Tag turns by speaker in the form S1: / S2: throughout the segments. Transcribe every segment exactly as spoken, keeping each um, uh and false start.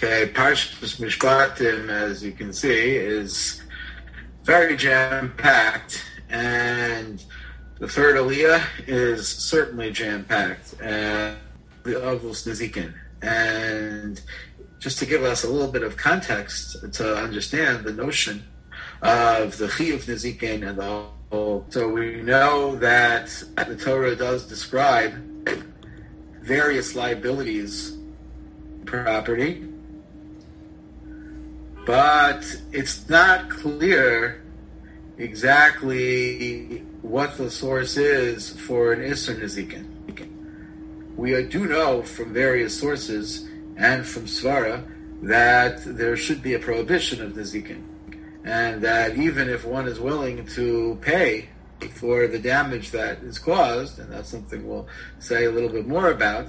S1: Okay, Parshas Mishpatim, as you can see, is very jam-packed, and the third Aliyah is certainly jam-packed, and the Avos Nezikin. And just to give us a little bit of context to understand the notion of the Chiyuv Nezikin and the whole, so we know that the Torah does describe various liabilities, property, but it's not clear exactly what the source is for an Isser Nezikin. We do know from various sources and from Svara that there should be a prohibition of Nezikin, and that even if one is willing to pay for the damage that is caused, and that's something we'll say a little bit more about,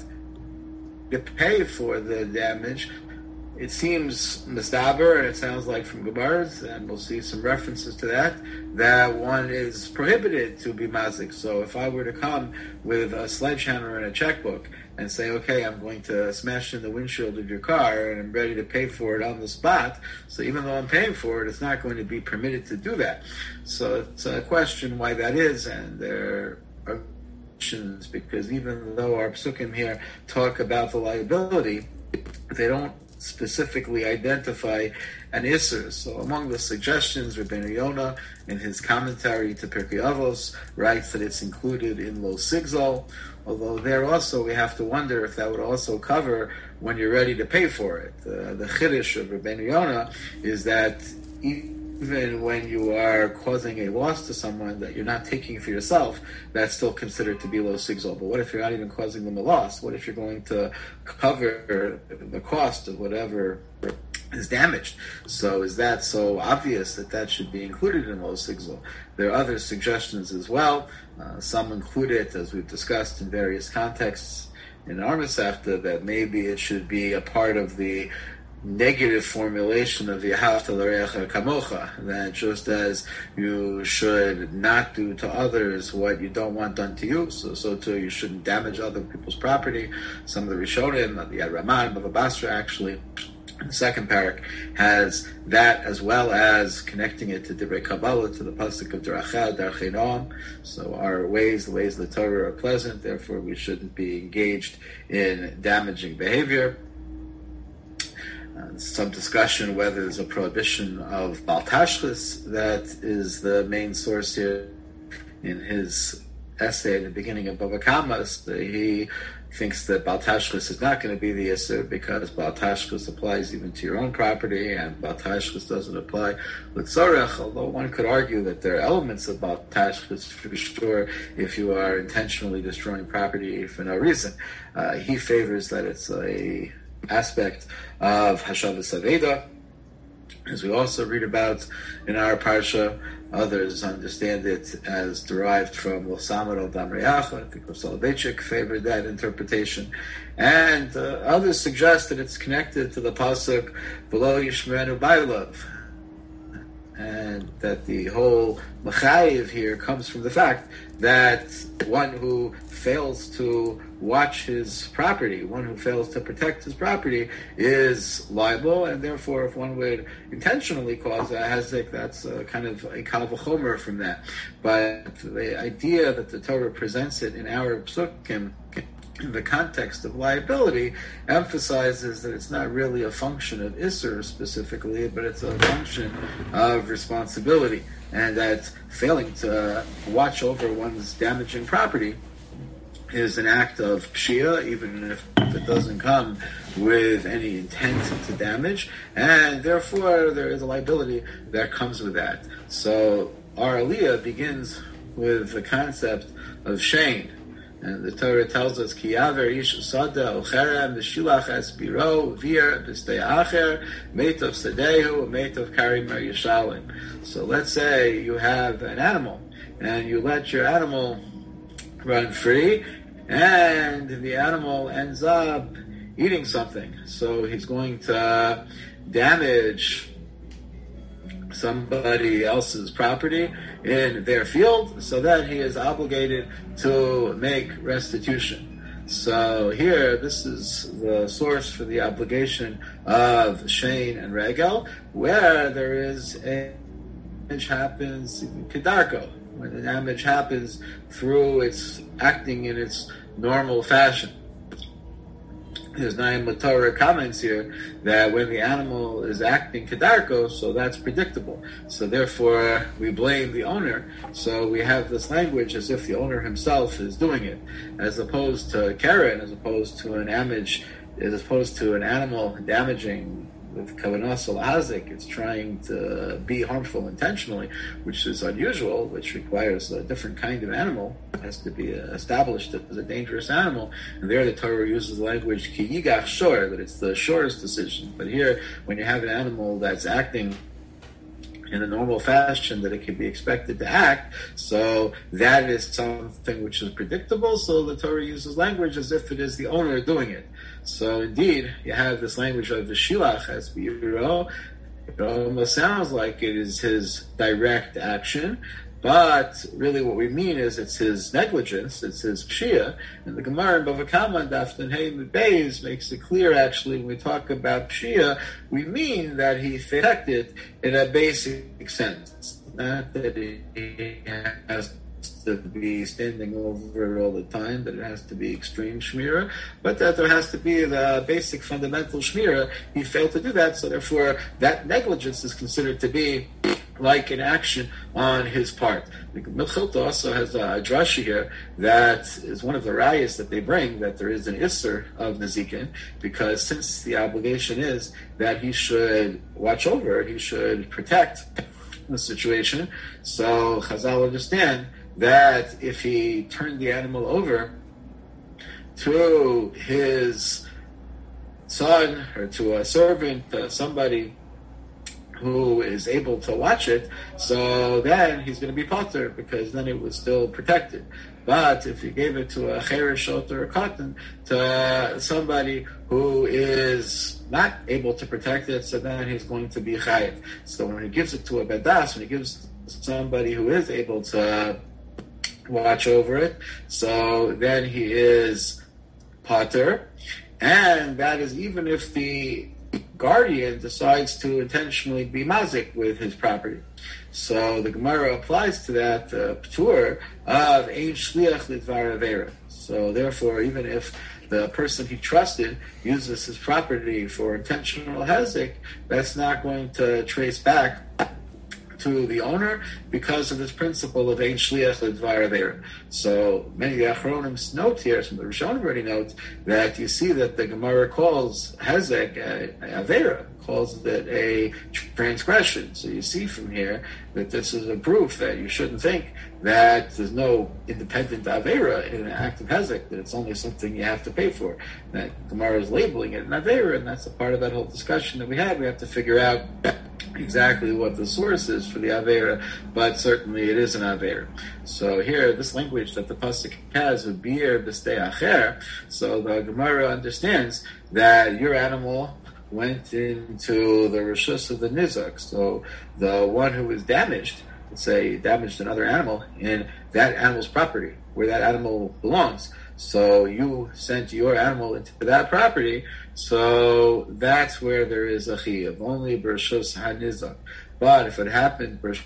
S1: to pay for the damage, it seems mistaber, and it sounds like from Gemaras, and we'll see some references to that, that one is prohibited to be mazik. So if I were to come with a sledgehammer and a checkbook and say, okay, I'm going to smash in the windshield of your car and I'm ready to pay for it on the spot, so even though I'm paying for it, it's not going to be permitted to do that. So it's a question why that is, and there are questions, because even though our psukim here talk about the liability, they don't specifically identify an Isser. So among the suggestions, Rabbeinu Yonah, in his commentary to Pirkei Avos, writes that it's included in Lo Sigzal, although there also we have to wonder if that would also cover when you're ready to pay for it. Uh, the Chiddush of Rabbeinu Yonah is that even when you are causing a loss to someone that you're not taking for yourself, that's still considered to be Lo Sigzal. But what if you're not even causing them a loss? What if you're going to cover the cost of whatever is damaged? So is that so obvious that that should be included in Lo Sigzal? There are other suggestions as well. Uh, some include it, as we've discussed in various contexts in our Masechta, that maybe it should be a part of the negative formulation of the Ahavta L'Reacha Kamocha, that just as you should not do to others what you don't want done to you, so so too you shouldn't damage other people's property. Some of the Rishonim, the Yad Raman, Bava Basra, actually, in the second parak, has that, as well as connecting it to Divrei Kabbalah, to the pasuk of Derachah, Darchei Noam. So our ways, the ways of the Torah are pleasant, therefore we shouldn't be engaged in damaging behavior. Uh, some discussion whether there's a prohibition of Bal Tashchis that is the main source here. In his essay at the beginning of Bava Kamas, he thinks that Bal Tashchis is not going to be the Isser because Bal Tashchis applies even to your own property, and Bal Tashchis doesn't apply with Tzorech, although one could argue that there are elements of Bal Tashchis for sure if you are intentionally destroying property for no reason. Uh, he favors that it's a aspect of Hashavas Aveda, as we also read about in our parsha. Others understand it as derived from Losamad al Dam Reacha. I think Soloveitchik favored that interpretation. And uh, others suggest that it's connected to the pasuk V'lo Yishmerenu Ba'ilov, and that the whole Machayev here comes from the fact that one who fails to watch his property, one who fails to protect his property, is liable, and therefore if one would intentionally cause a hezek, that's a kind of a kal v'chomer from that. But the idea that the Torah presents it in our psukim in the context of liability emphasizes that it's not really a function of Isser specifically, but it's a function of responsibility, and that failing to watch over one's damaging property is an act of pshia, even if it doesn't come with any intent to damage, and therefore there is a liability that comes with that. So our Aliyah begins with the concept of shein, and the Torah tells us ki yaver ish sada ucherem v'shilach es biro vir b'stei acher meitov sadehu meitov karim yishalim. So let's say you have an animal and you let your animal run free, and the animal ends up eating something. So he's going to damage somebody else's property in their field, so that he is obligated to make restitution. So here, this is the source for the obligation of Shane and Regel, where there is a damage happens kedarko, when the damage happens through its acting in its normal fashion. There's Naim Torah comments here that when the animal is acting kedarko, so that's predictable. So therefore, we blame the owner. So we have this language as if the owner himself is doing it, as opposed to Karen, as opposed to an damage, as opposed to an animal damaging with kavanas al-hazik. It's trying to be harmful intentionally, which is unusual, which requires a different kind of animal. It has to be established as a dangerous animal. And there the Torah uses the language ki yigach shor, that it's the shor's decision. But here, when you have an animal that's acting in the normal fashion that it can be expected to act, so that is something which is predictable, so the Torah uses language as if it is the owner doing it. So indeed, you have this language of the shilach as biro. It almost sounds like it is his direct action, but really what we mean is it's his negligence, it's his pshia. And the Gemara in Bava Kama, Daftan Hey Beis, makes it clear actually when we talk about pshia, we mean that he affected in a basic sense. Not that he has to be standing over it all the time, that it has to be extreme shmira, but that there has to be the basic fundamental shmira. He failed to do that, so therefore that negligence is considered to be like an action on his part. The Mechilta also has a drasha here that is one of the rayas that they bring, that there is an isser of Nezikin, because since the obligation is that he should watch over, he should protect the situation, so Chazal understand that if he turned the animal over to his son or to a servant, uh, somebody who is able to watch it, so then he's going to be potter, because then it was still protected. But if he gave it to a cheresh or a cotton, to somebody who is not able to protect it, so then he's going to be chayiv. So when he gives it to a bedas, when he gives somebody who is able to watch over it, so then he is potter, and that is even if the guardian decides to intentionally be mazik with his property. So the Gemara applies to that uh, p'tur of ein shliach lidvar avera. So therefore, even if the person he trusted uses his property for intentional hezek, that's not going to trace back to the owner because of this principle of ein shliach lidvar avera. So many of the Achronim note here, some of the Rishonim already note, that you see that the Gemara calls hezek uh, avera, calls it a transgression. So you see from here that this is a proof that you shouldn't think that there's no independent avera in an act of hezek, that it's only something you have to pay for. That Gemara is labeling it an avera, and that's a part of that whole discussion that we had. We have to figure out exactly what the source is for the avera, but certainly it is an avera. So here, this language that the pasuk has, bir b'stei acher, so the Gemara understands that your animal went into the reshus of the nizak. So the one who was damaged, let's say damaged another animal in that animal's property, where that animal belongs. So you sent your animal into that property, so that's where there is a chiyuv, only b'reshus hanizak. But if it happened b'reshus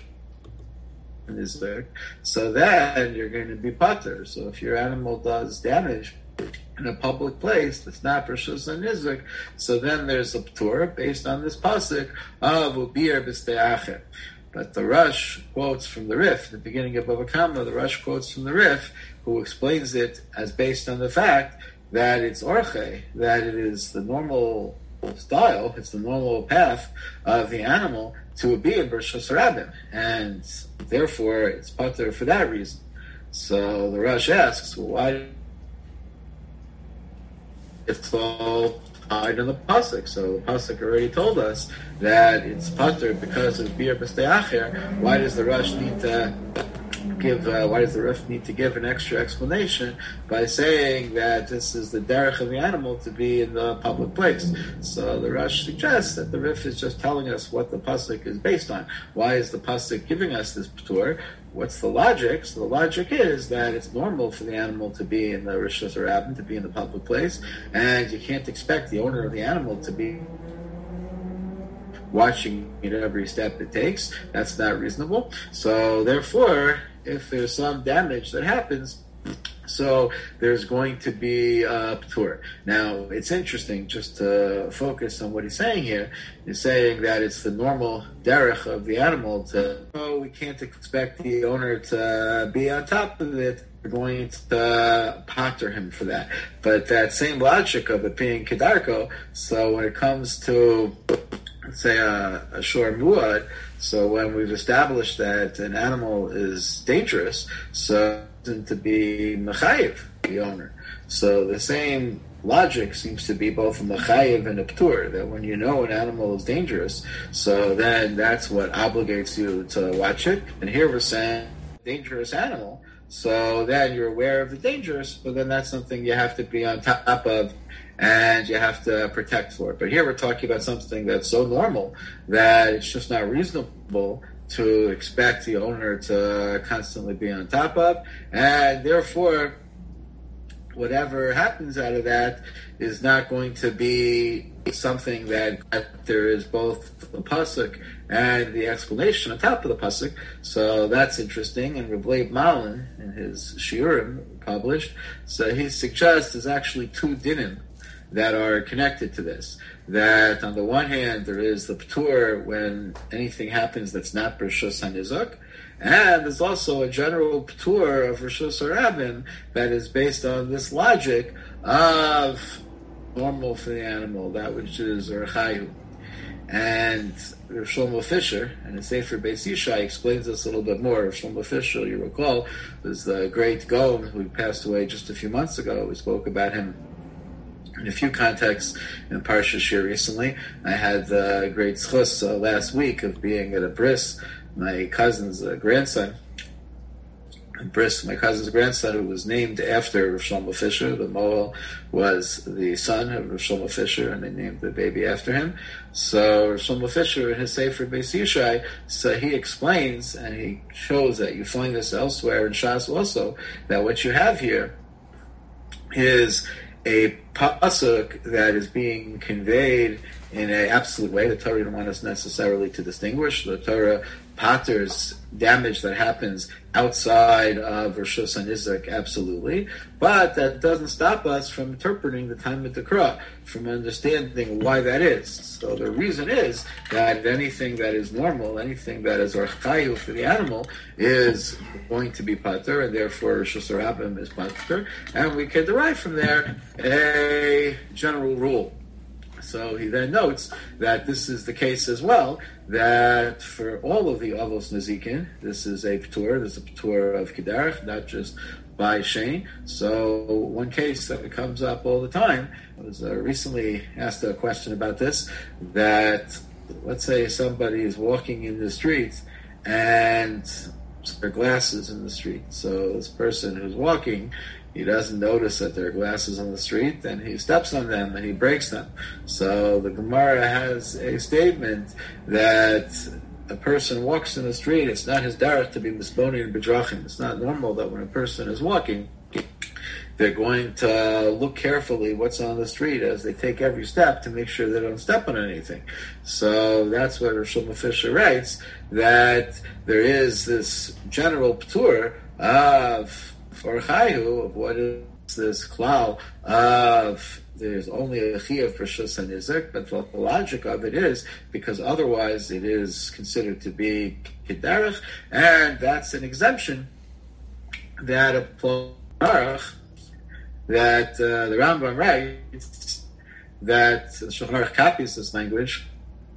S1: hanizak, so then you're going to be pater. So if your animal does damage in a public place that's not b'reshus hanizak, so then there's a p'tur based on this pasuk of ubir b'stei acher. But the Rush quotes from the Rif, the beginning of Bava Kama, the Rush quotes from the Rif, who explains it as based on the fact that it's orche, that it is the normal style, it's the normal path of the animal to be in b'reshus harabim, and therefore it's pater for that reason. So the Rush asks, well, why it's all tied in the pasuk? So the pasuk already told us that it's pater because of bir b'stei acher. Why does the Rush need to give, uh, why does the Rif need to give an extra explanation by saying that this is the derech of the animal to be in the public place? So the Rush suggests that the Rif is just telling us what the pasuk is based on. Why is the pasuk giving us this p'tur? What's the logic? So the logic is that it's normal for the animal to be in the Rishus Harabim, to be in the public place, and you can't expect the owner of the animal to be watching it every step it takes. That's not reasonable. So therefore, if there's some damage that happens, so there's going to be a p'tur. Now, it's interesting just to focus on what he's saying here. He's saying that it's the normal derech of the animal to, oh, we can't expect the owner to be on top of it. We're going to potter him for that. But that same logic of it being kedarko, so when it comes to, let's say, a, a shor muad, so when we've established that an animal is dangerous, so to be mechayiv, the owner. So the same logic seems to be both a mechayiv and a p'tur, that when you know an animal is dangerous, so then that's what obligates you to watch it. And here we're saying dangerous animal, so then you're aware of the dangers, but then that's something you have to be on top of and you have to protect for it. But here we're talking about something that's so normal that it's just not reasonable to expect the owner to constantly be on top of, and therefore whatever happens out of that is not going to be something that there is both the pasuk and the explanation on top of the pasuk. So that's interesting. And Reb Leib Malin, in his shiurim published, so he suggests there's actually two dinim that are connected to this. That on the one hand, there is the p'tur when anything happens that's not b'reshus hanizak, and there's also a general p'tur of reshus harabim that is based on this logic of normal for the animal, that which is orchayu. And Rav Shlomo Fisher, and in Sefer Beis Yishai, explains this a little bit more. Rav Shlomo Fisher, you recall, was the great Gaon who passed away just a few months ago. We spoke about him in a few contexts in Parsha Shir recently. I had the great zchus uh, last week of being at a bris, my cousin's uh, grandson, a bris, my cousin's grandson, who was named after Rav Shlomo Fisher. The Moel was the son of Rav Shlomo Fisher, and they named the baby after him. So Rav Shlomo Fisher, in his Sefer Beis Yishai, so he explains, and he shows that you find this elsewhere in Shas also, that what you have here is a pasuk that is being conveyed in an absolute way. The Torah didn't want us necessarily to distinguish. The Torah patters damage that happens outside of Reshus HaNizak, absolutely. But that doesn't stop us from interpreting the Talmud Torah, from understanding why that is. So the reason is that anything that is normal, anything that is orchayu for the animal, is going to be pater, and therefore Reshus Harabim is pater, and we can derive from there a general rule. So he then notes that this is the case as well, that for all of the Avos Nezikin, this is a P'tur, this is a P'tur of Kedarach, not just by Shane. So one case that comes up all the time, I was uh, recently asked a question about this, that let's say somebody is walking in the street and there are glasses in the street. So this person who's walking, he doesn't notice that there are glasses on the street, and he steps on them and he breaks them. So the Gemara has a statement that a person walks in the street, it's not his derech to be misboni and bedrachim. It's not normal that when a person is walking, they're going to look carefully what's on the street as they take every step to make sure they don't step on anything. So that's what Rav Shlomo Fisher writes, that there is this general p'tur of for chayu, of what is this klal of there's only a chiyuv for Reshus HaNizak, but the logic of it is because otherwise it is considered to be kedarach, and that's an exemption that applies. That uh, the Rambam writes that the Shulchan Aruch copies this language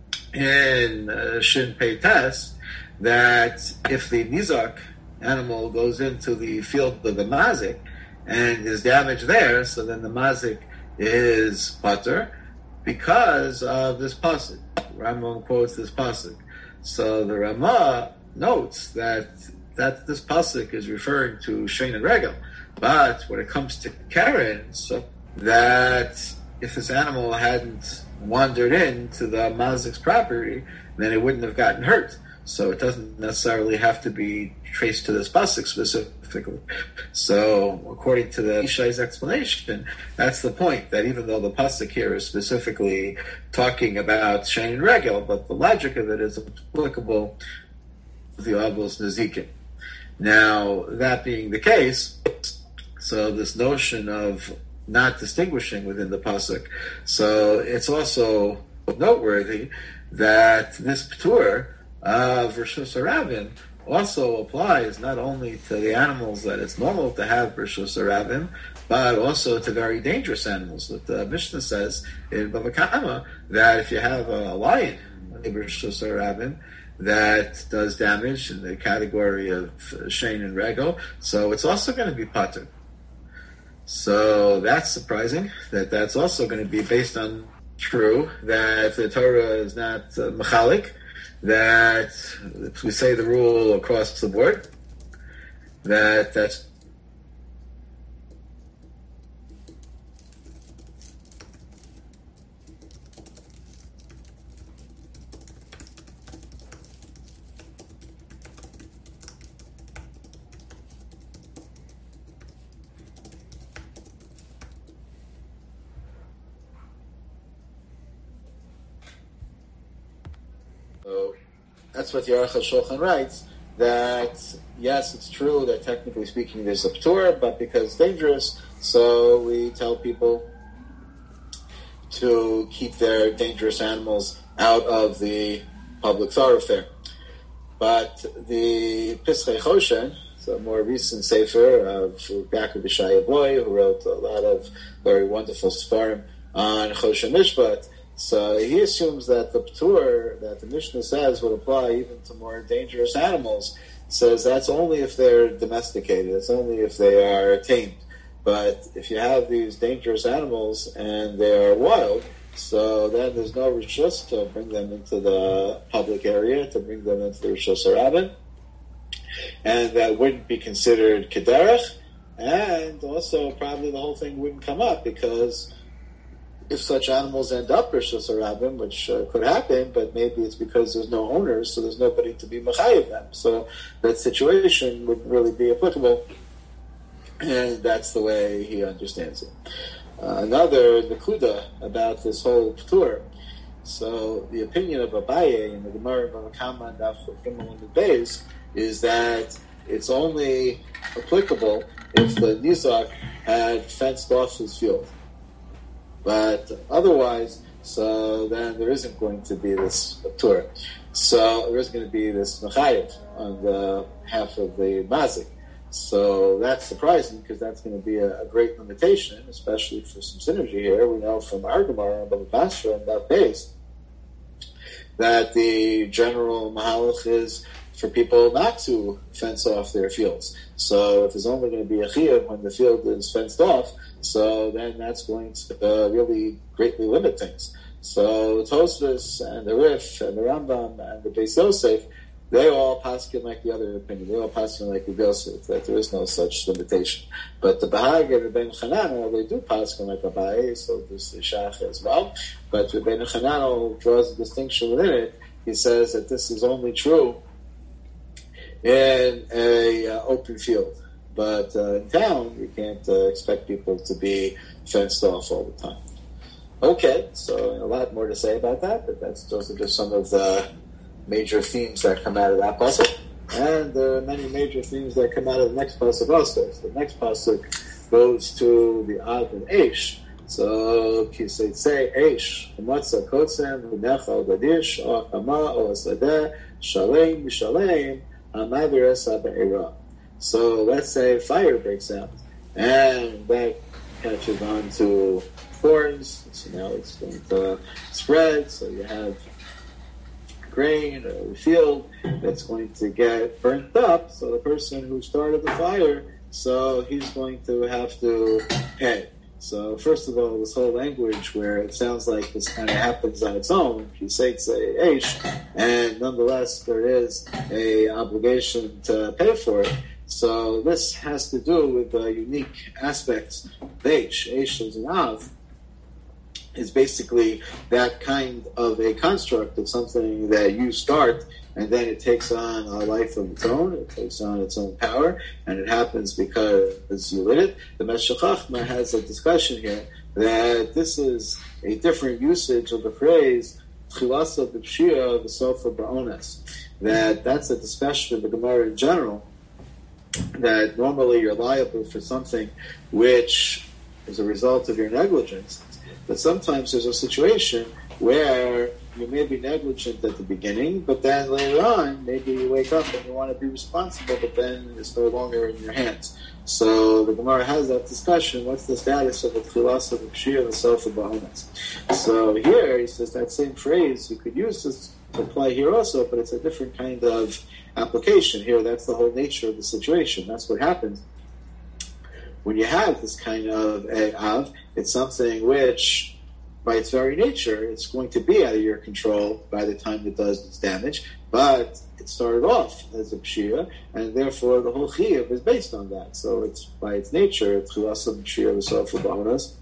S1: in uh, Shin Pei Tes, that if the nizak animal goes into the field of the mazik and is damaged there, so then the mazik is pater because of this pasuk. Rambam quotes this pasuk. So the Ramah notes that that this pasuk is referring to Shein and Regel. But when it comes to Karen, so that if this animal hadn't wandered into the mazik's property, then it wouldn't have gotten hurt. So it doesn't necessarily have to be traced to this pasuk specifically. So according to the Ishai's explanation, that's the point, that even though the pasuk here is specifically talking about Shein and Regel, but the logic of it is applicable to the Avos Nezikin. Now, that being the case, so this notion of not distinguishing within the pasuk, so it's also noteworthy that this p'tur of Rishus Harabim also applies not only to the animals that it's normal to have Rishus Harabim, but also to very dangerous animals. That the Mishnah says in Bava Kama that if you have a lion, Rishus Harabim, that does damage in the category of Shein and Regel, so it's also going to be patur. So that's surprising, that that's also going to be based on true, that the Torah is not uh, mechalik, that if we say the rule across the board, that that's So that's what the Aruch HaShulchan writes, that yes, it's true that technically speaking there's a p'tur, but because it's dangerous, so we tell people to keep their dangerous animals out of the public thoroughfare. But the Pischei Choshen, so a more recent sefer of Yaakov Yeshaya Boy, who wrote a lot of very wonderful sefarim on Choshen Mishpat, so he assumes that the p'tur that the Mishnah says would apply even to more dangerous animals. Says that's only if they're domesticated. It's only if they are tamed. But if you have these dangerous animals and they are wild, so then there's no rishus to bring them into the public area, to bring them into the Rishus Harabim, and that wouldn't be considered kederech, and also probably the whole thing wouldn't come up, because if such animals end up Rishus Harabim, which uh, could happen, but maybe it's because there's no owners, so there's nobody to be mechayev them. So that situation wouldn't really be applicable, and that's the way he understands it. Uh, another nakuda about this whole p'tur. So the opinion of Abaye in the Gemara of Bava Kama Daf Gimel and Beis is that it's only applicable if the nizak had fenced off his field. But otherwise, so then there isn't going to be this p'tur. So there is going to be this mechayev on the half of the mazik. So that's surprising, because that's going to be a, a great limitation, especially for some synergy here. We know from our Gemara and Bava Basra and that base that the general mahalach is for people not to fence off their fields. So if there's only going to be a chiyuv when the field is fenced off, so then that's going to uh, really greatly limit things. So Tosfos and the Rif and the Rambam and the Beis Yosef, they all paskin like the other opinion. They all paskin like the Yosef, that there is no such limitation. But the Bahag and the Ben Chananel, they do paskin like Abaye, so there's the Shach as well. But the Ben Chananel draws a distinction within it. He says that this is only true in a uh, open field. But uh, in town, you can't uh, expect people to be fenced off all the time. Okay, so a lot more to say about that, but that's those are just some of the major themes that come out of that pasuk. And there are many major themes that come out of the next pasuk also. So the next pasuk goes to the Av and Eish. So, kisei say Eish, Matzah kotzem, v'nechal gadish, o hama, o asadeh, shalem, mishalem, hamaviras ha'be'era. So let's say fire breaks out, and that catches on to thorns, so now it's going to spread, so you have grain or field that's going to get burnt up, so the person who started the fire, so he's going to have to pay. So first of all, this whole language where it sounds like this kind of happens on its own, you say it's a eish, and nonetheless there is a obligation to pay for it. So this has to do with the unique aspects of eish. Eish is an av. Is basically that kind of a construct of something that you start and then it takes on a life of its own, it takes on its own power, and it happens because you lit it. The Meshech Chochmah has a discussion here that this is a different usage of the phrase Chilasa b'Pshia v'Sofa b'Ones. That that's a discussion of the Gemara in general, that normally you're liable for something which is a result of your negligence. But sometimes there's a situation where you may be negligent at the beginning, but then later on, maybe you wake up and you want to be responsible, but then it's no longer in your hands. So the Gemara has that discussion. What's the status of the Tchilas of the Pshir and the Sofa Ba'onas? So here, he says that same phrase you could use this to apply here also, but it's a different kind of application. Here, that's the whole nature of the situation. That's what happens. When you have this kind of a av, it's something which, by its very nature, it's going to be out of your control by the time it does its damage, but it started off as a pshira, and therefore the whole chiyuv is based on that. So it's, by its nature, it's chilasam pshira v'sofa b'onas,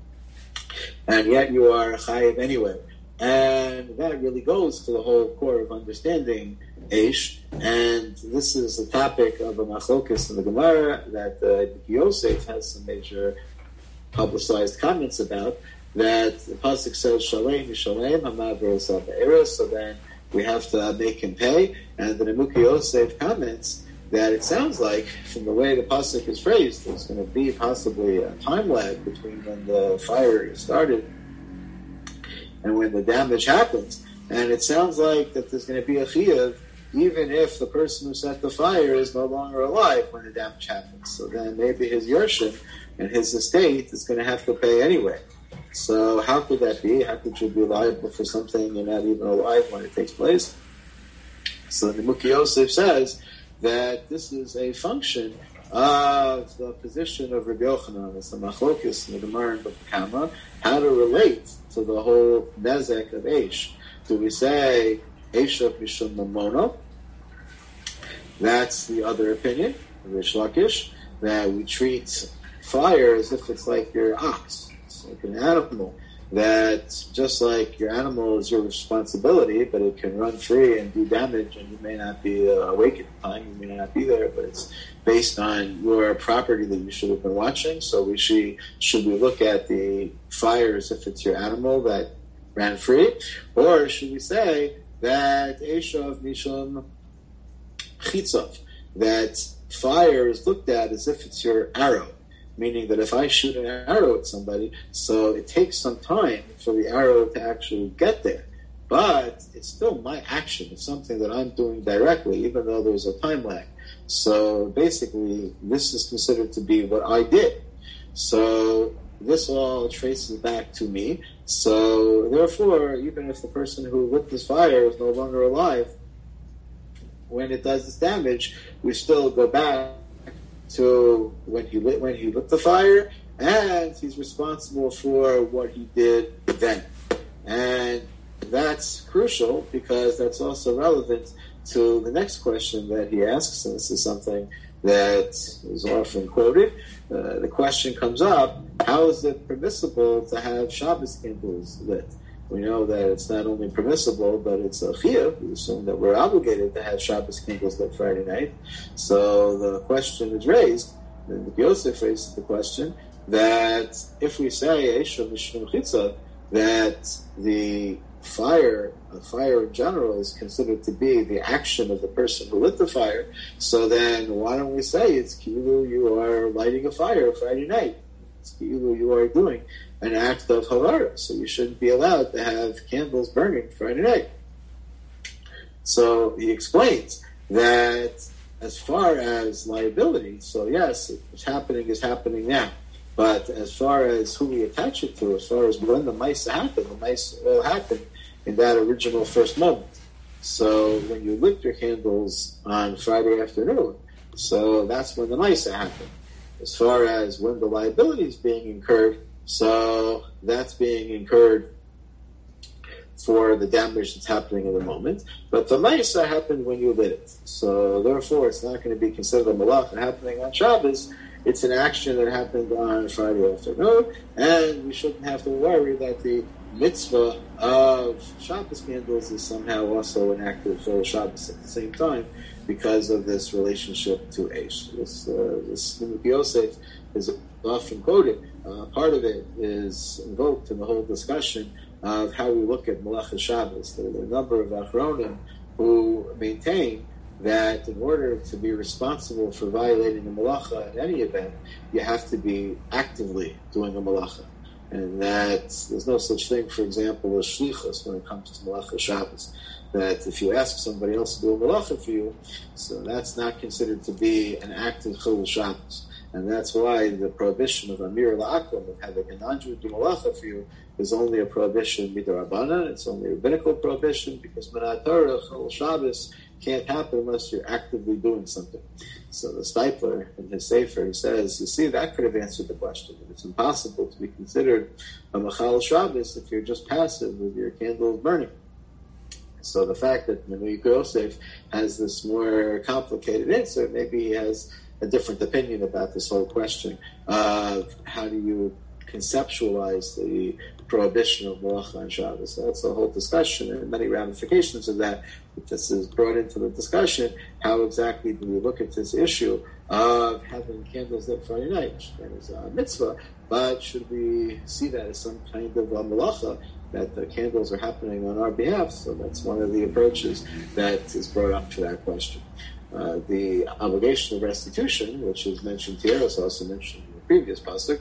S1: and yet you are a chayiv anyway. And that really goes to the whole core of understanding Eish, and this is a topic of a machlokes in the Gemara that uh, Yosef has some major publicized comments about, that the pasuk says Shalem Yishalem Hamav Rosa Be'eres, so then we have to make him pay, and the Nemuki Yosef comments that it sounds like, from the way the pasuk is phrased, there's going to be possibly a time lag between when the fire started and when the damage happens. And it sounds like that there's going to be a chiyuv even if the person who set the fire is no longer alive when the damage happens. So then maybe his Yershim and his estate is going to have to pay anyway. So how could that be? How could you be liable for something you're not even alive when it takes place? So the Nemuki Yosef says that this is a function of the position of Rabbi Yochanan, it's the machlokes in the Gemara and Bava Kama, how to relate to the whole nezek of Eish. Do we say Eishav Mishum Mamono? That's the other opinion, Rish Lakish, that we treat fire as if it's like your ox, it's like an animal, that just like your animal is your responsibility, but it can run free and do damage, and you may not be uh, awake at the time, you may not be there, but it's based on your property that you should have been watching. So we should, should we look at the fire as if it's your animal that ran free, or should we say that Eshav Mishum Chitzov, that fire is looked at as if it's your arrow, meaning that if I shoot an arrow at somebody, so it takes some time for the arrow to actually get there, but it's still my action. It's something that I'm doing directly, even though there's a time lag. So basically, this is considered to be what I did. So this all traces back to me. So therefore, even if the person who lit this fire is no longer alive, when it does this damage, we still go back to when he lit when he lit the fire, and he's responsible for what he did then. And that's crucial because that's also relevant to the next question that he asks, and this is something that is often quoted. Uh, the question comes up, how is it permissible to have Shabbos candles lit? We know that it's not only permissible, but it's a chiyuv. We assume that we're obligated to have Shabbos candles lit Friday night. So the question is raised, and Yosef raises the question, that if we say Eshav Mishum Chitzah, that the fire, a fire in general, is considered to be the action of the person who lit the fire, so then why don't we say it's ki'ilu you are lighting a fire Friday night? It's ki'ilu you are doing an act of havara, so you shouldn't be allowed to have candles burning Friday night. So he explains that as far as liability, so yes, what's happening is happening now. But as far as who we attach it to, as far as when the Maisa happened, the Maisa all happened in that original first moment. So when you lit your candles on Friday afternoon, so that's when the Maisa happened. As far as when the liability is being incurred,
S2: So that's being incurred for the damage that's happening in the moment. But the Maisa happened when you lit it. So therefore, it's not going to be considered a malacha happening on Shabbos. It's an action that happened on Friday afternoon, and we shouldn't have to worry that the mitzvah of Shabbos candles is somehow also an act of Shabbos at the same time because of this relationship to Eish. This, uh, this Yosef is often quoted. Uh, part of it is invoked in the whole discussion of how we look at Malacha Shabbos. There are a number of Achronim who maintain that in order to be responsible for violating a Malacha in any event, you have to be actively doing a Malacha. And that there's no such thing, for example, as shlichus when it comes to Malacha Shabbos. That if you ask somebody else to do a Malacha for you, so that's not considered to be an act of Chilul Shabbos. And that's why the prohibition of Amir La'akum, of having a non-Jew do Malacha for you, is only a prohibition midrabanan. It's only a rabbinical prohibition because Minat Torah, Chilul Shabbos, can't happen unless you're actively doing something. So the Steipler, in his Sefer, he says, you see, that could have answered the question. It's impossible to be considered a Machal Shabbos if you're just passive with your candles burning. So the fact that Menui Yosef has this more complicated answer, maybe he has a different opinion about this whole question of how do you conceptualize the prohibition of Malacha on Shabbos. So that's a whole discussion and many ramifications of that. If this is brought into the discussion, how exactly do we look at this issue of having candles lit Friday night, which is a mitzvah, but should we see that as some kind of a Malacha, that the candles are happening on our behalf? So that's one of the approaches that is brought up to that question. Uh, the obligation of restitution, which is mentioned here, is also mentioned in the previous pasuk,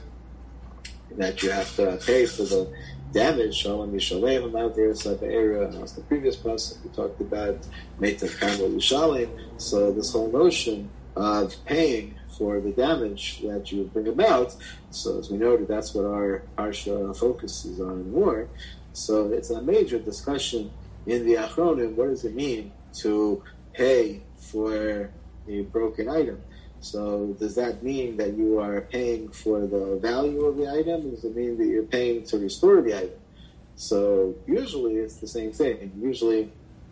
S2: that you have to pay for the damage. Shalom Yishalem out there inside the area. And also the previous pasuk we talked about Meitav Karmel Yishalem. So this whole notion of paying for the damage that you bring about. So as we noted, that's what our parsha focuses on more. So it's a major discussion in the Achronim. What does it mean to pay for a broken item? So does that mean that you are paying for the value of the item? Does it mean that you're paying to restore the item? So usually it's the same thing. Usually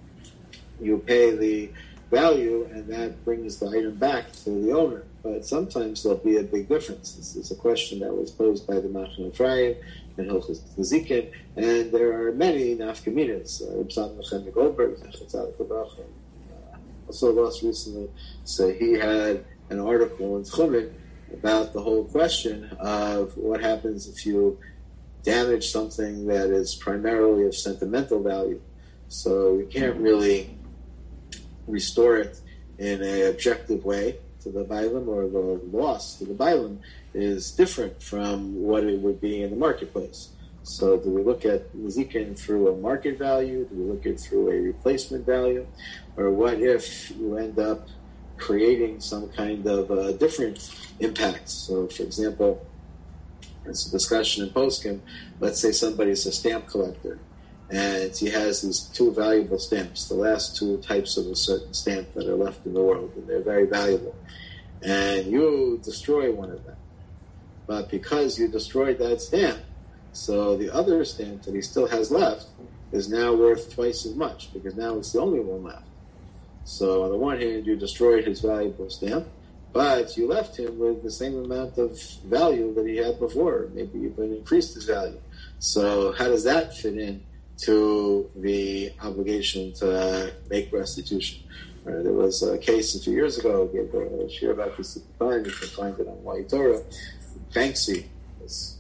S2: you pay the value and that brings the item back to the owner. But sometimes there'll be a big difference. This is a question that was posed by the Machne Ephraim and Hilchos Nezikin, and there are many nafkaminas. Ibsan Mechem Goldberg, also lost recently, so he had an article in Tchumen about the whole question of what happens if you damage something that is primarily of sentimental value. So you can't really restore it in an objective way to the Bailam, or the loss to the Bailam is different from what it would be in the marketplace. So do we look at Nezikin through a market value? Do we look at it through a replacement value? Or what if you end up creating some kind of uh, different impact? So, for example, it's a discussion in Poskim. Let's say somebody's a stamp collector, and he has these two valuable stamps, the last two types of a certain stamp that are left in the world, and they're very valuable. And you destroy one of them. But because you destroyed that stamp, so the other stamp that he still has left is now worth twice as much, because now it's the only one left. So on the one hand, you destroyed his valuable stamp, but you left him with the same amount of value that he had before. Maybe you even increased his value. So how does that fit in to the obligation to make restitution? Uh, there was a case a few years ago, I gave a share about this at the time, you can find it on Wai Torah. Banksy, this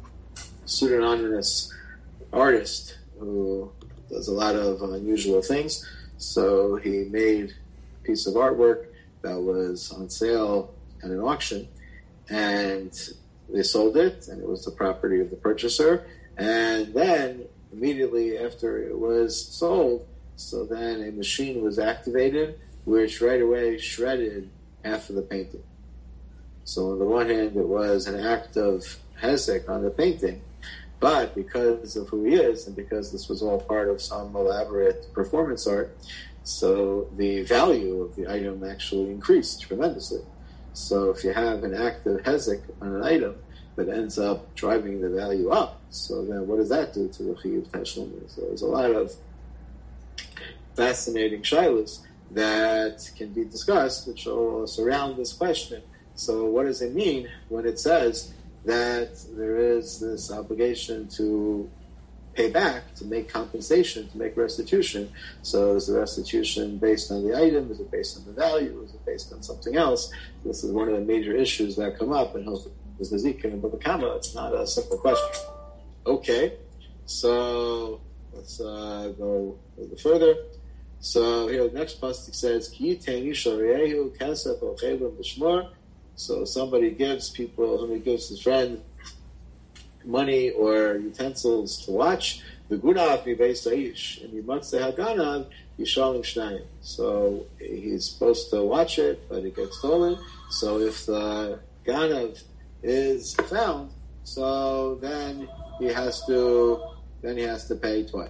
S2: pseudonymous artist who does a lot of unusual things. So he made a piece of artwork that was on sale at an auction, and they sold it, and it was the property of the purchaser. And then, immediately after it was sold, so then a machine was activated, which right away shredded half of the painting. So on the one hand, it was an act of hezek on the painting, but because of who he is, and because this was all part of some elaborate performance art, so the value of the item actually increased tremendously. So if you have an act of hezek on an item, but ends up driving the value up. So then what does that do to the Chiyuv Tashlum? So there's a lot of fascinating shilas that can be discussed, which will surround this question. So what does it mean when it says that there is this obligation to pay back, to make compensation, to make restitution? So is the restitution based on the item? Is it based on the value? Is it based on something else? This is one of the major issues that come up in Hilchos Nezikin and Bava Kama. It's not a simple question. Okay, so let's uh, go a little further. So here the next pasuk says, Ki teini shoreyehu kesef o chevim b'shmor. So somebody gives people, somebody gives his friend money or utensils to watch. V'gunav mibeis ha'ish, and yimatzeh haganav yishalim shnayim. So he's supposed to watch it, but it gets stolen. So if the ganav is found, so then he has to, then he has to pay twice.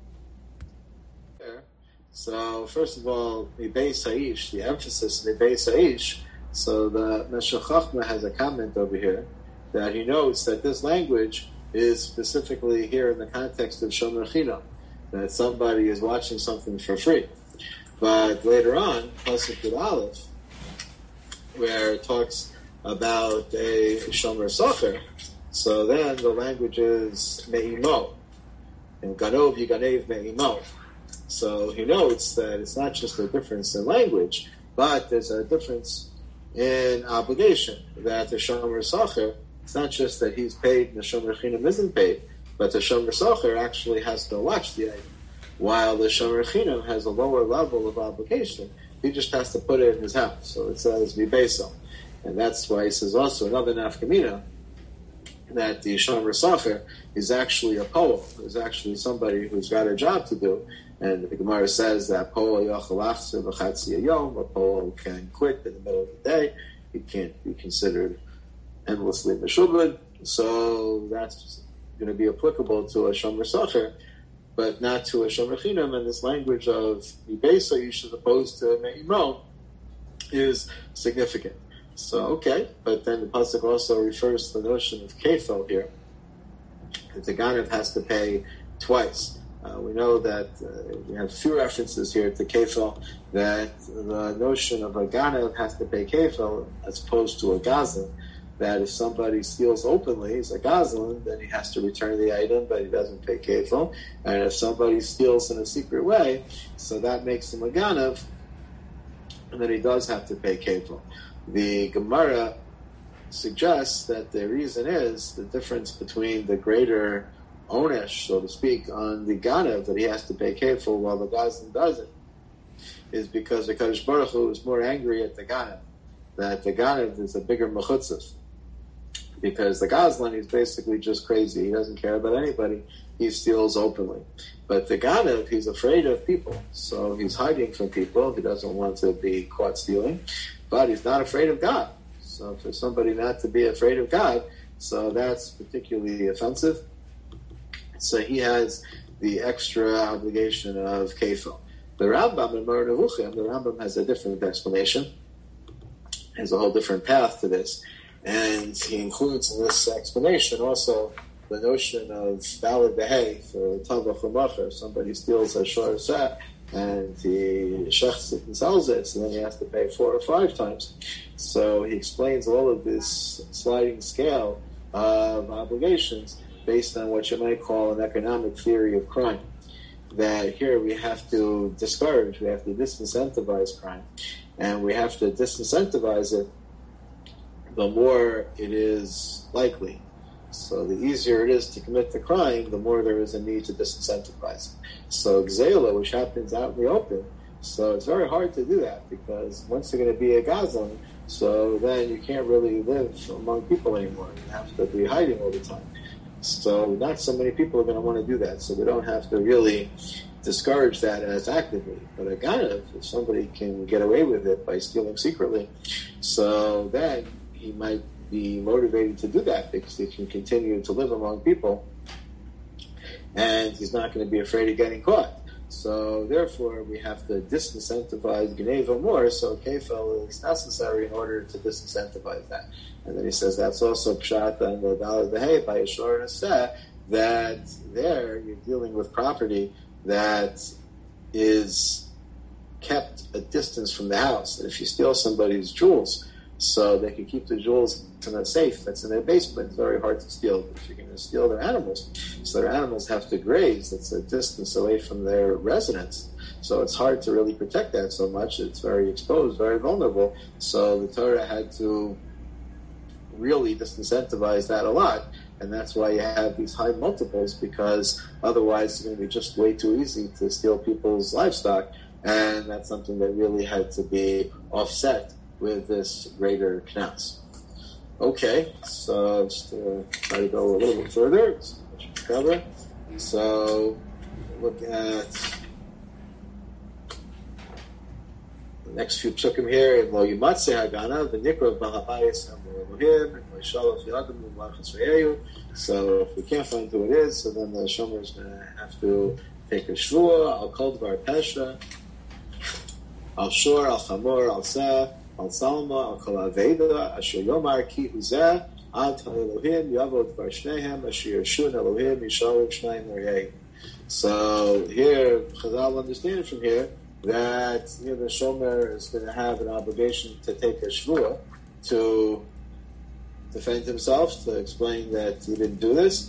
S2: So first of all, mibeis ha'ish, the emphasis mibeis ha'ish. So the Meshech Chochmah has a comment over here that he notes that this language is specifically here in the context of Shomer Chinam, that somebody is watching something for free. But later on, Pasuk Yud Aleph, where it talks about a Shomer Socher, so then the language is Me'imo, and Ganov Yiganev Me'imo. So he notes that it's not just a difference in language, but there's a difference in obligation, that the Shomer Socher, it's not just that he's paid and the Shomer Chinam isn't paid, but the Shomer Socher actually has to watch the item, while the Shomer Chinam has a lower level of obligation. He just has to put it in his house. So it says Mibeso. And that's why he says also another nafkamina, that the Shomer Socher is actually a poel, is actually somebody who's got a job to do. And the Gemara says that poel yachal afser v'chatzi yom, a poel can quit in the middle of the day. He can't be considered endlessly meshubad. So that's going to be applicable to a Shomer Socher, but not to a Shomer Chinam. And this language of Mibeso Yish as opposed to Me'imo is significant. So, okay, but then the pasuk also refers to the notion of kefil here, that the ganav has to pay twice. Uh, we know that uh, we have a few references here to kefil, that the notion of a ganav has to pay kefil as opposed to a gazlan, that if somebody steals openly, he's a gazlan, then he has to return the item, but he doesn't pay kefil. And if somebody steals in a secret way, so that makes him a ganav, and then he does have to pay kefil. The Gemara suggests that the reason is the difference between the greater onesh, so to speak, on the ganav, that he has to pay kefil while the gazlan doesn't, is because the Kadosh Baruch Hu is more angry at the ganav, that the ganav is a bigger mechutzah, because the gazlan is basically just crazy. He doesn't care about anybody. He steals openly. But the ganav, he's afraid of people, so he's hiding from people. He doesn't want to be caught stealing, but he's not afraid of God. So for somebody not to be afraid of God, so that's particularly offensive. So he has the extra obligation of kefil. The Rambam in Moreh Nevuchim, the Rambam has a different explanation. Has a whole different path to this, and he includes in this explanation also the notion of valid behay for tavach u'macher. Somebody steals a shor set and he shechs it and sells it, so then he has to pay four or five times. So he explains all of this sliding scale of obligations based on what you might call an economic theory of crime. That here we have to discourage, we have to disincentivize crime, and we have to disincentivize it the more it is likely. So the easier it is to commit the crime, the more there is a need to disincentivize it. So Gzela, which happens out in the open, so it's very hard to do that, because once you're going to be a gazlan, so then you can't really live among people anymore. You have to be hiding all the time. So not so many people are going to want to do that. So we don't have to really discourage that as actively. But a ganav, if somebody can get away with it by stealing secretly, so then he might be motivated to do that because he can continue to live among people, and he's not going to be afraid of getting caught. So therefore, we have to disincentivize Geneva more. So kefil is necessary in order to disincentivize that. And then he says that's also pshat and the Daled Behei by Yeshua Naseh, that there you're dealing with property that is kept a distance from the house. And if you steal somebody's jewels, so they can keep the jewels in a safe that's in their basement, it's very hard to steal. If you're going to steal their animals, so their animals have to graze, it's a distance away from their residence. So it's hard to really protect that so much. It's very exposed, very vulnerable. So the Torah had to really disincentivize that a lot. And that's why you have these high multiples, because otherwise it's going to be just way too easy to steal people's livestock. And that's something that really had to be offset with this greater knas. Okay, so just to try to go a little bit further, cover. So look at the next few psukim here. In Lo Yimatze Hagana, the Nikra of Bahabayis Elohim, and Loishalof Yagam L'Machas Re'eyu. So if we can't find who it is, so then the Shomer is going to have to take a shvua. Al Kol Dvar Pesha, Al Shor, Al Chamor, Al Seh, Al Salma, Al Kol Aveda, Asher Yomar Ki Uzeh, Ad Elohim, Yavod Dvar Shnehem, Asher Yeshun Elohim, Yisharim Shnayim Re'eyu. So here, Chazal understand from here that you know, the Shomer is going to have an obligation to take a shvua to defend himself, to explain that he didn't do this.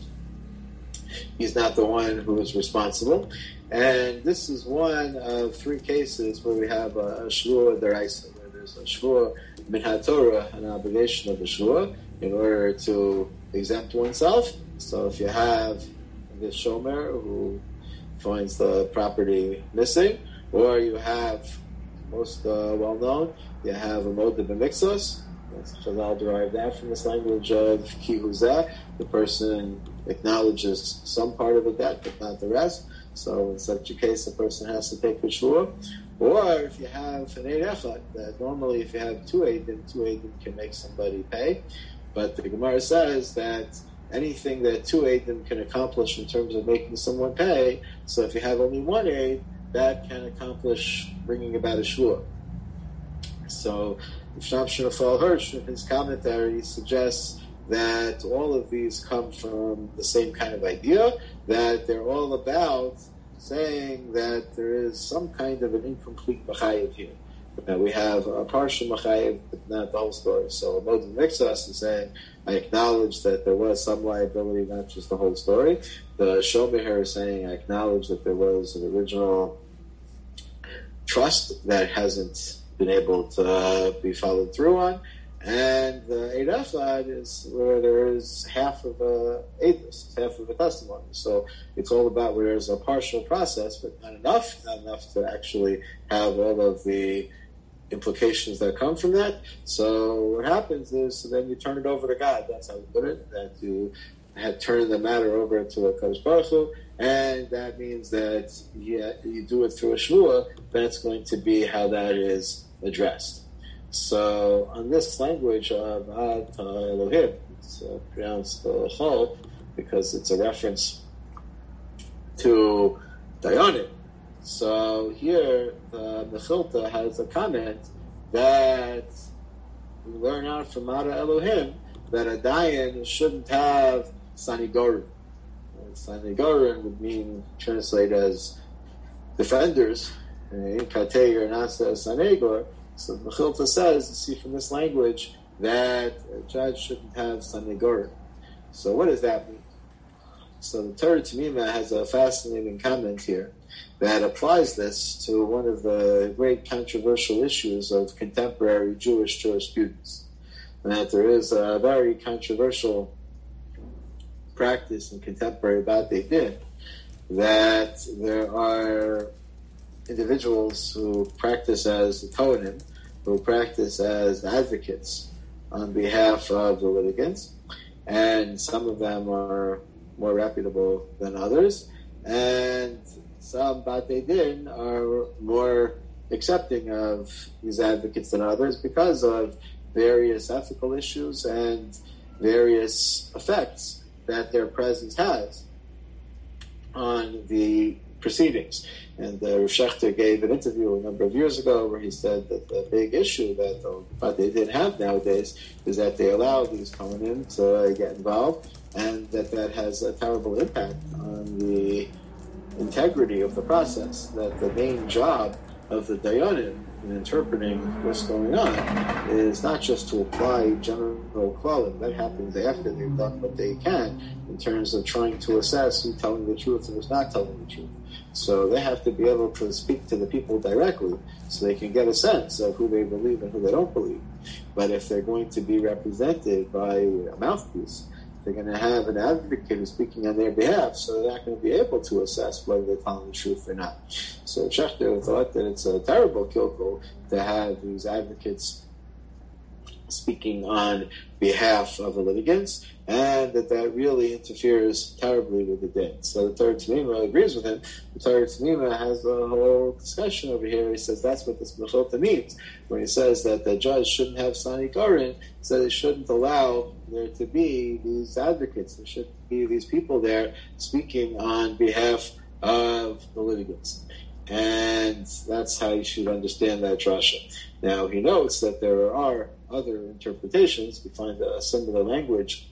S2: He's not the one who is responsible. And this is one of three cases where we have a, a shvua deraisa, where there's a shvua min haTorah, an obligation of the shvua, in order to exempt oneself. So if you have this shomer who finds the property missing, or you have, most uh, well-known, you have a moda b'miksos. Chazal derived that from this language of ki huzeh. The person acknowledges some part of the debt, but not the rest. So in such a case, the person has to take a shvua. Or if you have an eid echad, that normally if you have two eidim, two eidim can make somebody pay. But the Gemara says that anything that two eidim can accomplish in terms of making someone pay, so if you have only one eid, that can accomplish bringing about a shvua. So Sham Shinafal Hirsch, in his commentary, suggests that all of these come from the same kind of idea, that they're all about saying that there is some kind of an incomplete machayev here. That we have a partial machayev, but not the whole story. So a modin mixas is saying, I acknowledge that there was some liability, not just the whole story. The shomer here is saying, I acknowledge that there was an original trust that hasn't been able to uh, be followed through on. And the Eid Echad is where there is half of a Eidus, half of a testimony. So it's all about where there's a partial process, but not enough, not enough to actually have all of the implications that come from that. So what happens is, so then you turn it over to God. That's how we put it, that you had turned the matter over to a Kadosh Baruch Hu, and that means that yeah, you do it through a shvua. That's going to be how that is addressed. So on this language of Ad Elohim, it's uh, pronounced Chol because it's a reference to Dayanim. So here the Mechilta has a comment that we learn out from Ad Elohim that a Dayan shouldn't have Sanigorin. Sanigorin would mean translate as defenders. In Katei or Nasa Sanegor. So Mechilta says, you see from this language, that a judge shouldn't have Sanegor. So what does that mean? So the Torah Tamima has a fascinating comment here that applies this to one of the great controversial issues of contemporary Jewish jurisprudence. And that there is a very controversial practice in contemporary Batei Din, that there are individuals who practice as Toanim, who practice as advocates on behalf of the litigants, and some of them are more reputable than others, and some Batei Din are more accepting of these advocates than others because of various ethical issues and various effects that their presence has on the proceedings. And uh, Rav Shechter gave an interview a number of years ago where he said that the big issue that uh, but they didn't have nowadays is that they allow these Kohanim to uh, get involved, and that that has a terrible impact on the integrity of the process, that the main job of the Dayanim in interpreting what's going on is not just to apply general klalim. That happens after they've done what they can in terms of trying to assess who's telling the truth and who's not telling the truth. So they have to be able to speak to the people directly so they can get a sense of who they believe and who they don't believe. But if they're going to be represented by a mouthpiece, they're going to have an advocate who's speaking on their behalf, so they're not going to be able to assess whether they're telling the truth or not. So Shechter thought that it's a terrible kilkel to have these advocates speaking on behalf of the litigants, and that that really interferes terribly with the din. So the Torah Tamima agrees with him. The Torah Tamima has a whole discussion over here. He says that's what this Mechilta means. When he says that the judge shouldn't have Sani Gorin, he says he shouldn't allow there to be these advocates. There should be these people there speaking on behalf of the litigants. And that's how you should understand that drasha. Now, he notes that there are other interpretations. We find a similar language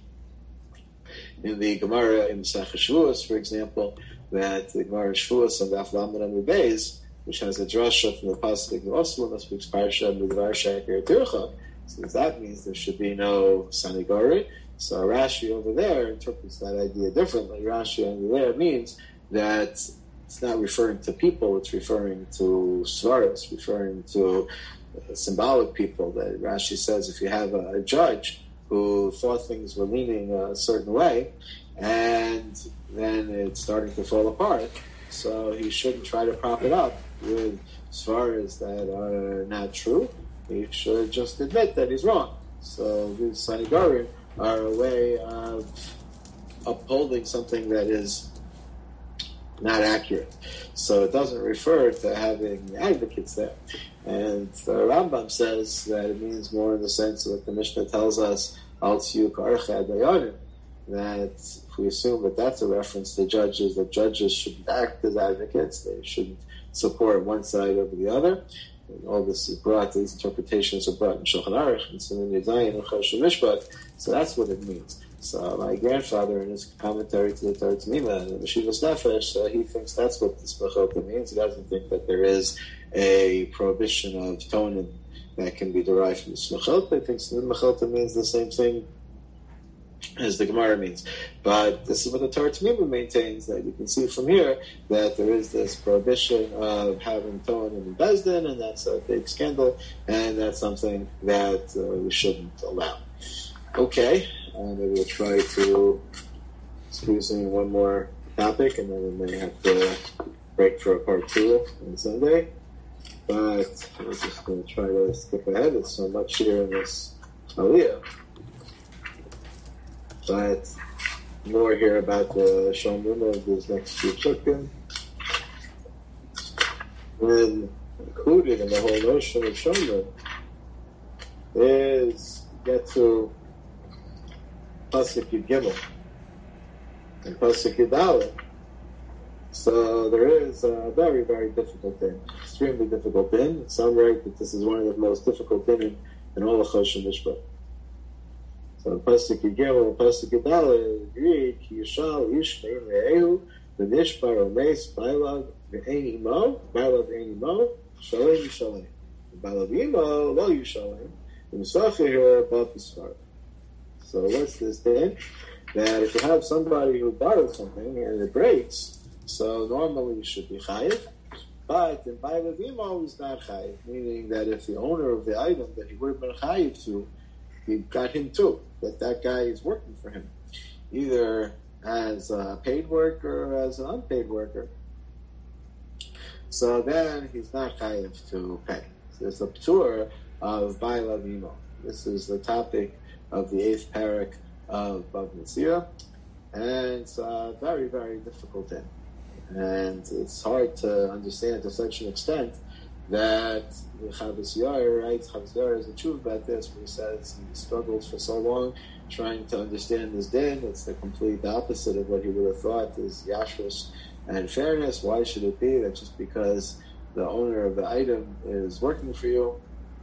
S2: in the Gemara in Masechah Shavuos, for example, that the Gemara Shavuos on Daf Lamed Amud Beis, which has a drasha from the pasuk Oslo, that speaks Parsha Midvar Sheker Tircha. So that means there should be no sanigari. So Rashi over there interprets that idea differently. Rashi over there means that it's not referring to people, it's referring to svaras, referring to symbolic people. That Rashi says if you have a, a judge who thought things were leaning a certain way, and then it's starting to fall apart, so he shouldn't try to prop it up with svaras that are not true. He should just admit that he's wrong. So these sanigarim are a way of upholding something that is not accurate. So it doesn't refer to having advocates there. And the Rambam says that it means more in the sense of what the Mishnah tells us, Al Tziyuk Archa Dayanim, that if we assume that that's a reference to judges, that judges shouldn't act as advocates, they shouldn't support one side over the other. And all this is brought, these interpretations are brought in Shulchan Aruch, and Siman Yadayin, and Choshen Mishpat. So that's what it means. So my grandfather, in his commentary to the Torah Tamima, and the Meshivas Nefesh, uh, he thinks that's what this Mechilta means. He doesn't think that there is a prohibition of tonim that can be derived from this Mechilta. He thinks the Mechilta means the same thing as the Gemara means. But this is what the Torah Tamima maintains, that you can see from here that there is this prohibition of having tonim in Beis Din, and that's a big scandal, and that's something that uh, we shouldn't allow. Okay, uh, maybe we'll try to squeeze in one more topic, and then we may have to break for a part two on Sunday. But we're just going to try to skip ahead. There's so much here in this Aliyah. But more here about the Shomrim of these next few psukim. And included in the whole notion of Shomrim is get to Pasuk Yud Gimel and Pasuk Yud Aleph. So there is a very, very difficult din, extremely difficult din. Some write that this is one of the most difficult din in, in all of Choshen Mishpat. So Pasuk Yud Gimel and Pasuk Yud Aleph agreed, Ki Yishal Ish Me'im Re'ehu V'nishbar Omeis Bailav V'ein Imo Bailav V'ein Imo Shalem Yishalem Bailav Imo Lo Yishalem V'misachir Bab Yisfar. So what's this then? That if you have somebody who borrowed something and it breaks, so normally you should be chayiv, but in Bailav Imo is not chayiv, meaning that if the owner of the item that he would have been chayiv to, he got him too, that that guy is working for him, either as a paid worker or as an unpaid worker. So then he's not chayiv to pay. So there's a p'tur of Bailav Imo. This is the topic of the eighth parak of Bava Metzia, and it's a very, very difficult thing. And it's hard to understand to such an extent that the Chavos Yair writes, Chavos Yair has a truth about this, where he says he struggled for so long trying to understand this din. It's the complete opposite of what he would have thought is Yashrus And fairness, why should it be that just because the owner of the item is working for you,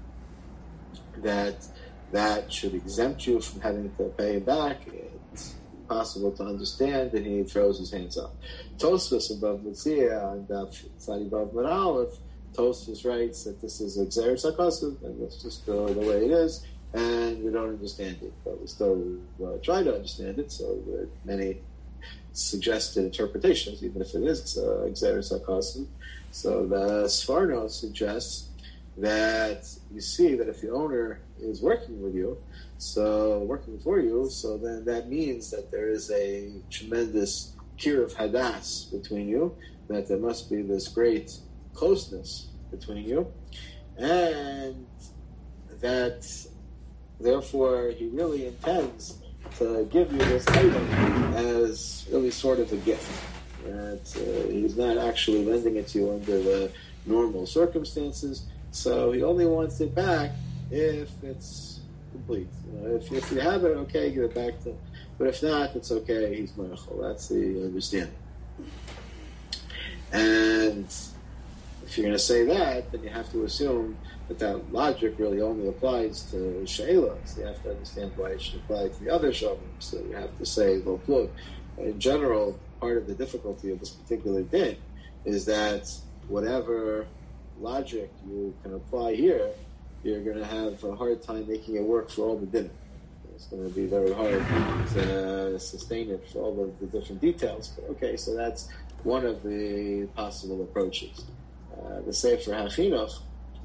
S2: that that should exempt you from having to pay back? It's possible to understand, and he throws his hands up. Tosfos above Mitzia and Tzadi above Aleph, Tosfos writes that this is a Gzeres HaKasuv, and that's just the, the way it is, and we don't understand it, but we still uh, try to understand it, so there are many suggested interpretations, even if it is uh, Gzeres HaKasuv. So the Sforno suggests that you see that if the owner is working with you, so working for you, so then that means that there is a tremendous kir of hadas between you, that there must be this great closeness between you, and that therefore he really intends to give you this item as really sort of a gift. That uh, he's not actually lending it to you under the normal circumstances, so he only wants it back if it's complete. You know, if, if you have it, okay, give it back to him. But if not, it's okay, he's meichel. That's the understanding. And if you're going to say that, then you have to assume that that logic really only applies to Sheila. So you have to understand why it should apply to the other Shavim. So you have to say, well, look, in general, part of the difficulty of this particular din is that whatever logic you can apply here, you're going to have a hard time making it work for all the din. It's going to be very hard to sustain it for all of the different details. But okay, so that's one of the possible approaches. Uh, the Sefer HaChinuch,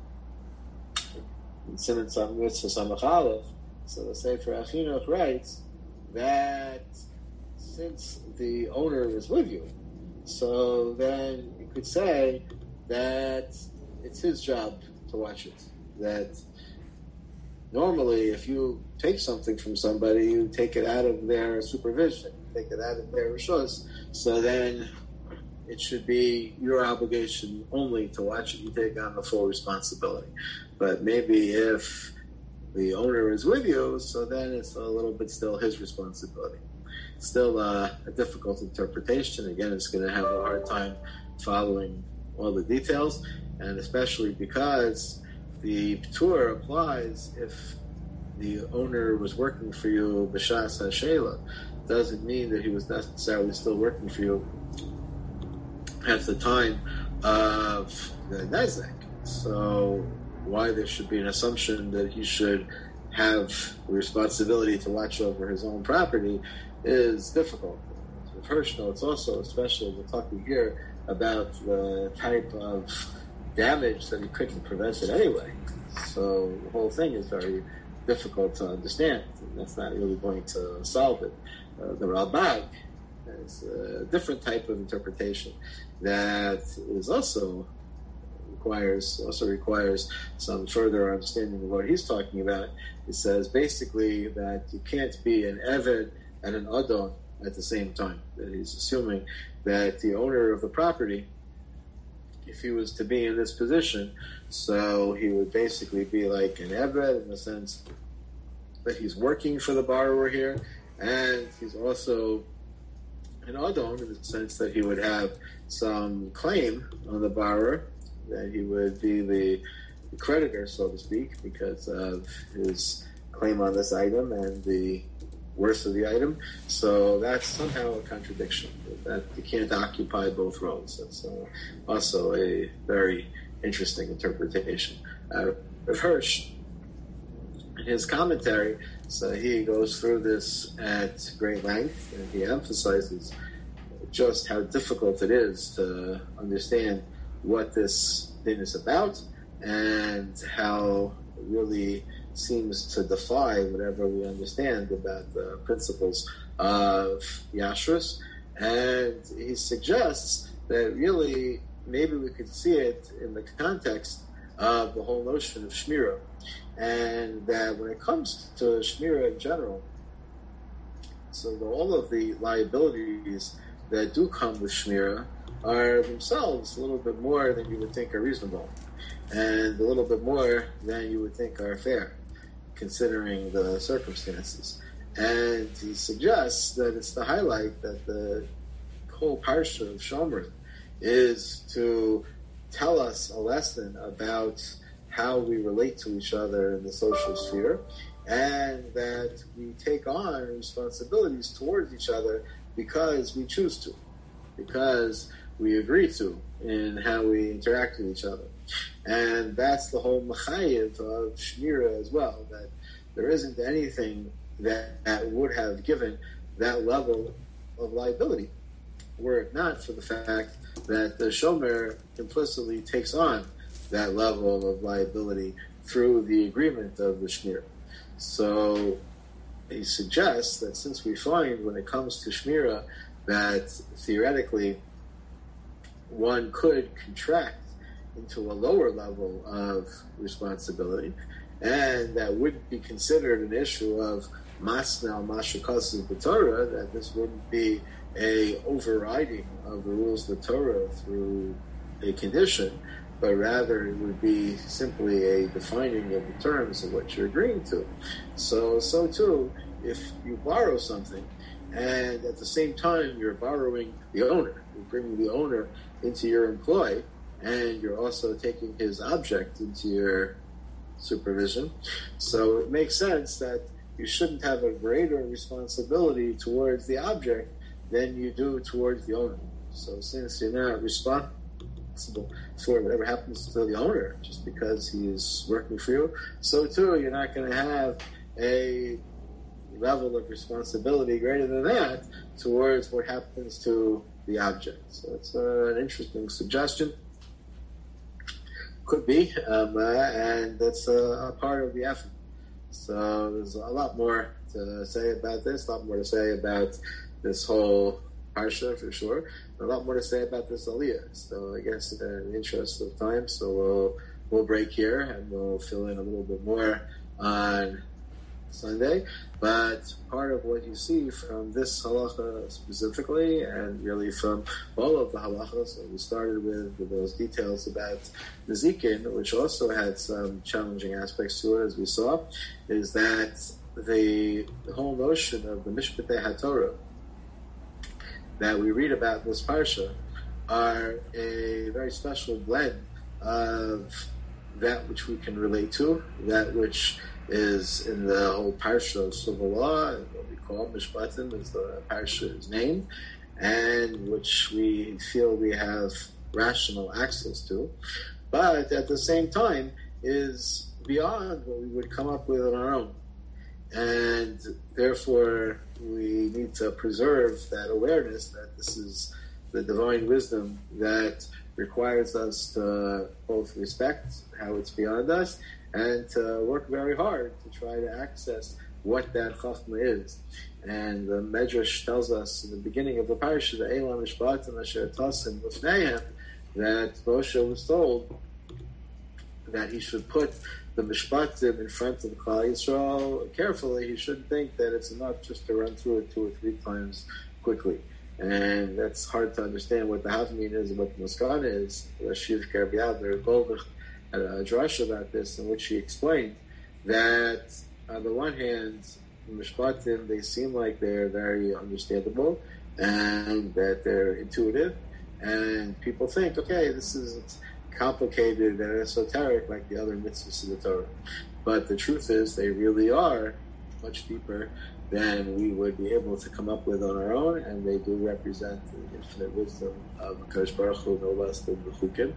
S2: in Siman Mitzvah Samach Aleph, so the Sefer HaChinuch writes that since the owner is with you, so then you could say that it's his job to watch it. That normally if you take something from somebody, you take it out of their supervision, take it out of their rishos, so then it should be your obligation only to watch it. You take on the full responsibility. But maybe if the owner is with you, so then it's a little bit still his responsibility. Still uh, a difficult interpretation. Again, it's going to have a hard time following all the details, and especially because the P'tur applies if the owner was working for you b'shas hashela. Doesn't mean that he was necessarily still working for you at the time of the nezek. So why there should be an assumption that he should have the responsibility to watch over his own property is difficult. With Hirschno, it's also, especially we're talking here about the type of damage that he couldn't prevent it anyway. So the whole thing is very difficult to understand, and that's not really going to solve it. Uh, the Ralbag has a different type of interpretation that is also requires also requires some further understanding of what he's talking about. It says basically that you can't be an Eved and an Adon at the same time. That he's assuming that the owner of the property, if he was to be in this position, so he would basically be like an Eved in the sense that he's working for the borrower here, and he's also an Adon in the sense that he would have some claim on the borrower, that he would be the creditor, so to speak, because of his claim on this item and the worth of the item. So that's somehow a contradiction, that you can't occupy both roles. That's uh, also a very interesting interpretation. Uh, of Hirsch, in his commentary, so he goes through this at great length, and he emphasizes just how difficult it is to understand what this thing is about, and how it really seems to defy whatever we understand about the principles of Yashrus. And he suggests that really maybe we could see it in the context of the whole notion of Shmirah, and that when it comes to Shmirah in general, so the, all of the liabilities that do come with Shmirah are themselves a little bit more than you would think are reasonable, and a little bit more than you would think are fair, considering the circumstances. And he suggests that it's to highlight that the whole parsha of Shomer is to tell us a lesson about how we relate to each other in the social sphere, and that we take on responsibilities towards each other because we choose to, because we agree to in how we interact with each other. And that's the whole machayev of Shmira as well, that there isn't anything that, that would have given that level of liability, were it not for the fact that the Shomer implicitly takes on that level of liability through the agreement of the Shmira. So he suggests that since we find when it comes to Shmira that theoretically one could contract into a lower level of responsibility, and that would be considered an issue of masna mashakasu b'Torah, that this wouldn't be a overriding of the rules of the Torah through a condition, but rather it would be simply a defining of the terms of what you're agreeing to. So, so too, if you borrow something, and at the same time you're borrowing the owner, you're bringing the owner into your employ, and you're also taking his object into your supervision, so it makes sense that you shouldn't have a greater responsibility towards the object than you do towards the owner. So since you're not responsible for whatever happens to the owner just because he's working for you, so too you're not going to have a level of responsibility greater than that towards what happens to the object. So it's uh, an interesting suggestion. Could be, um, uh, and that's uh, a part of the effort. So there's a lot more to say about this, a lot more to say about this whole parsha for sure, a lot more to say about this aliyah. So I guess in the interest of time, so we'll we'll break here and we'll fill in a little bit more on Sunday. But part of what you see from this halacha specifically, and really from all of the halachas, so we started with, with those details about Nezikin, which also had some challenging aspects to it, as we saw, is that the, the whole notion of the Mishpatei HaTorah that we read about in this parsha are a very special blend of that which we can relate to, that which is in the whole parsha of civil law, and what we call Mishpatim is the parsha's name, and which we feel we have rational access to, but at the same time is beyond what we would come up with on our own. And therefore we need to preserve that awareness that this is the divine wisdom that requires us to both respect how it's beyond us and to work very hard to try to access what that chachma is. And the Medrash tells us in the beginning of the parasha, the Elam Mishpatim Asher Tasim Lifneihem, that Moshe was told that he should put the Mishpatim in front of Klal Yisrael carefully. He shouldn't think that it's enough just to run through it two or three times quickly. And that's hard to understand what the Havmin is and what the Muskan is. Rashiv Kerbiad, Goldberg had a drash about this in which he explained that on the one hand, the Mishpatim, they seem like they're very understandable and that they're intuitive, and people think, okay, this isn't complicated and esoteric like the other mitzvahs of the Torah. But the truth is, they really are much deeper than we would be able to come up with on our own, and they do represent the infinite wisdom of HaKadosh Baruch Hu, no less than the Chukim.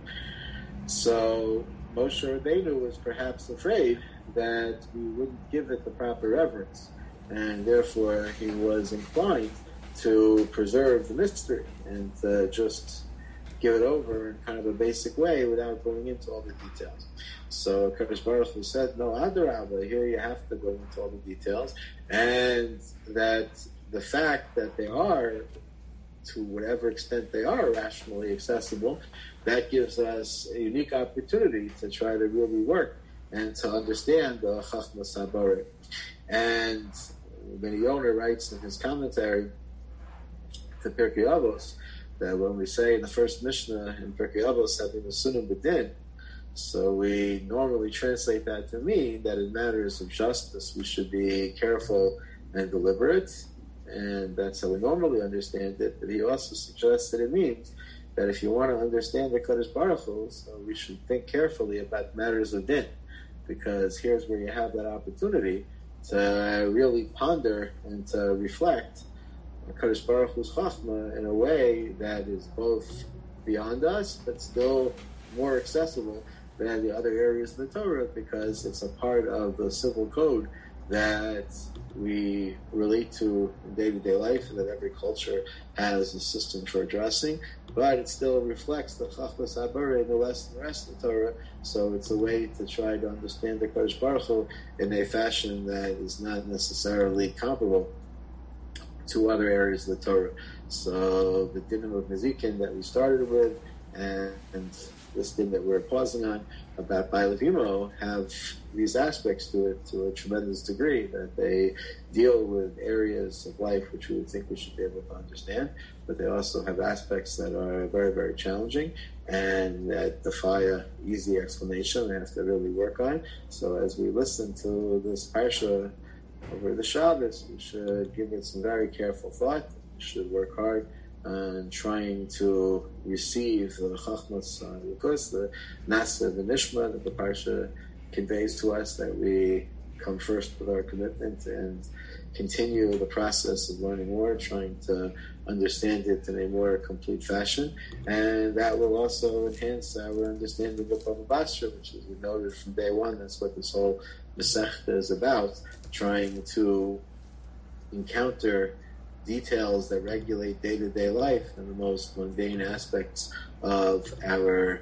S2: So Moshe Rabbeinu was perhaps afraid that we wouldn't give it the proper reverence, and therefore he was inclined to preserve the mystery and to just give it over in kind of a basic way without going into all the details. So Kadosh Baruch Hu said, no, Adarabba, here you have to go into all the details, and that the fact that they are, to whatever extent they are rationally accessible, that gives us a unique opportunity to try to really work and to understand the Chachma Sabarit. And Ben Yoner writes in his commentary to Pirkei Avos that when we say in the first Mishnah in Pirkei Avos having the Sunim B'Din, so we normally translate that to mean that in matters of justice we should be careful and deliberate, and that's how we normally understand it. But he also suggests that it means that if you want to understand the Kadosh Baruch Hu, so we should think carefully about matters of din, because here's where you have that opportunity to really ponder and to reflect Kadosh Baruch Hu's Chachma in a way that is both beyond us, but still more accessible than the other areas of the Torah, because it's a part of the civil code that we relate to in day-to-day life, and that every culture has a system for addressing, but it still reflects the Chachmas Habara in the rest, the rest of the Torah, so it's a way to try to understand the Kadosh Baruch Hu in a fashion that is not necessarily comparable to other areas of the Torah. So the dinim of Nezikin that we started with, and, and this din that we're pausing on about Ba'al Vimo, have these aspects to it to a tremendous degree, that they deal with areas of life which we would think we should be able to understand, but they also have aspects that are very, very challenging and that defy an easy explanation and have to really work on. So as we listen to this parsha over the Shabbos, we should give it some very careful thought. We should work hard on trying to receive the Chachmas Lukus, the Nasa, the Nishma that the Parsha conveys to us, that we come first with our commitment and continue the process of learning more, trying to understand it in a more complete fashion. And that will also enhance our understanding of Bava Basra, which, as we noted from day one, that's what this whole Masechta is about, trying to encounter details that regulate day-to-day life and the most mundane aspects of our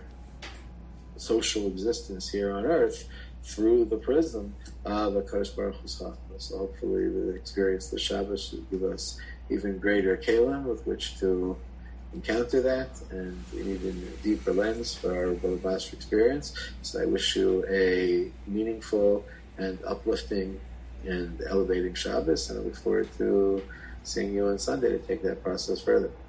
S2: social existence here on earth through the prism of a Kadosh Baruch Hu's Chachma. So hopefully the experience of the Shabbos should give us even greater kelim with which to encounter that, and an even deeper lens for our Bava Basra experience. So I wish you a meaningful and uplifting and elevating Shabbos, and I look forward to seeing you on Sunday to take that process further.